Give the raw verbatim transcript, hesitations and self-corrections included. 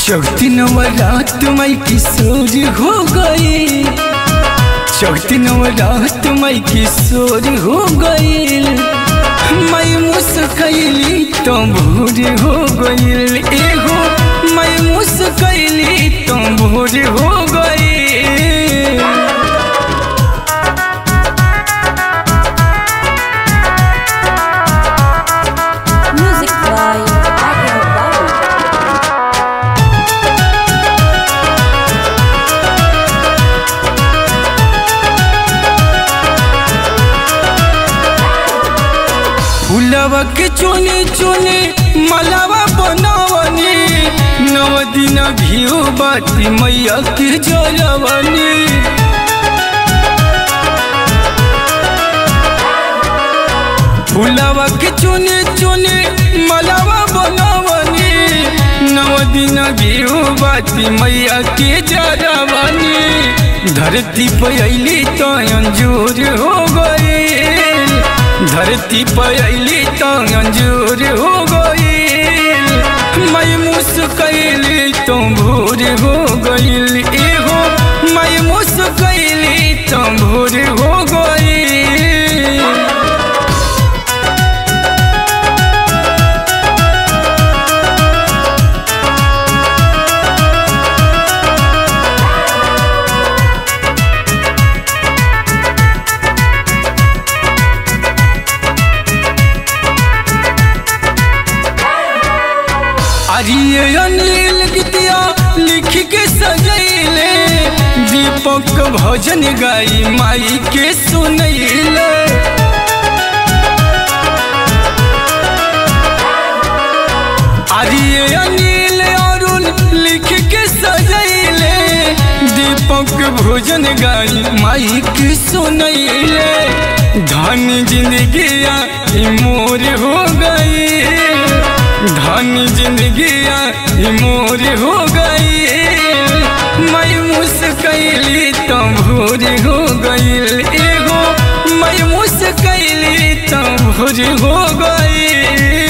चौथी नवरात मई किशोर हो गई, चौथी नवरात मई किशोर हो गई। मई मुस्कैली तो भोर हो गई, एगो मई मुस्कैली तो भोर हो गई। फुलवा के चुने चुने मलावा बनावनी, नव दिन घियो बाती मैया के जलवनी। फुलवा के चुने चुने मलावा बनावनी, नव दिन घियो बाती मैया के जलवनी। धरती पे अइली तो अंजूर हो गई, धरती पर अइली तो अंजूर हो गई। मई मुस्कैली तो भोर हो गई, एगो मई मुस्कैली तो भोर हो गई। अरिये अनिल गीतिया लिख के सजैले, दीपक भजन गाई माई के सुनैले। अरिये अनिल अरुण लिख के सजैले, दीपक भजन गाई माई के सुनैले। धन जिंदगिया मोर हो गई, धन जिंदगिया मोर हो गई। मई मुस्कैली तो भोर हो गई, एगो मई मुस्कैली तो भोर हो गई।